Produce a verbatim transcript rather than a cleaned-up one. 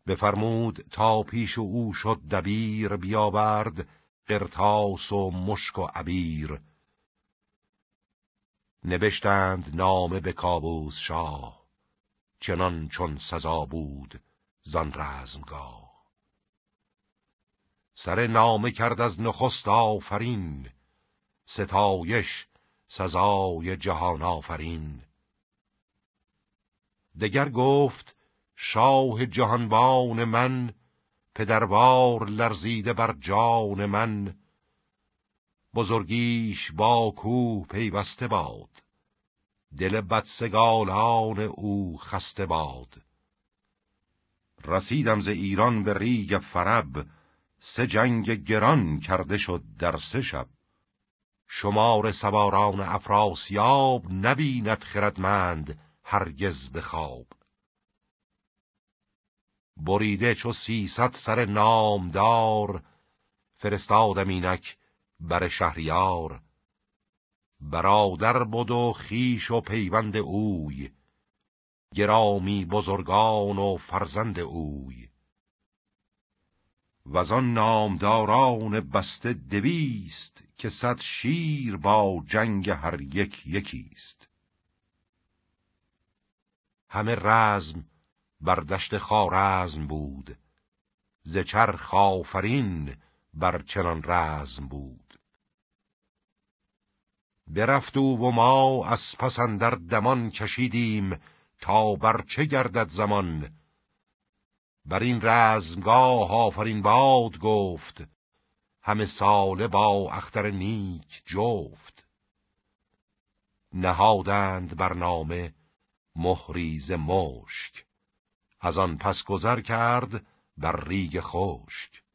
بفرمود تا پیش او شد دبیر، بیاورد قرطاس و مشک و عبیر. نبشتند نامه به کاووس شاه، چنان چون سزا بود زان رزمگاه. سر نامه کرد از نخست آفرین، ستایش سزای جهان آفرین. دگر گفت شاه جهانبان من، پدروار لرزیده بر جان من. بزرگیش با کوه پیوسته باد، دل بدسگالان او خسته باد. رسیدم ز ایران به ریگ فرب، سه جنگ گران کرده شد در سه شب. شمار سواران افراسیاب، نبیند خردمند هرگز به خواب. بریده چو سیصد سر نامدار، فرستادم اینک بر شهریار. برادر بود و خویش و پیوند اوی، گرامی بزرگان و فرزند اوی. وزان نامداران بسته دویست، که صد شیر با جنگ هر یک یکیست. همه رزم بر دشت خوارزم بود، ز چرخ آفرین بر چنان رزم بود. برفت او و ما از پس اندر دمان کشیدیم، تا بر چه گردد زمان. بر این رزمگاه آفرین باد گفت، همه ساله با اختر نیک جفت. نهادند بر نامه مهری ز مشک، از آن پس گذر کرد بر ریگ خشک.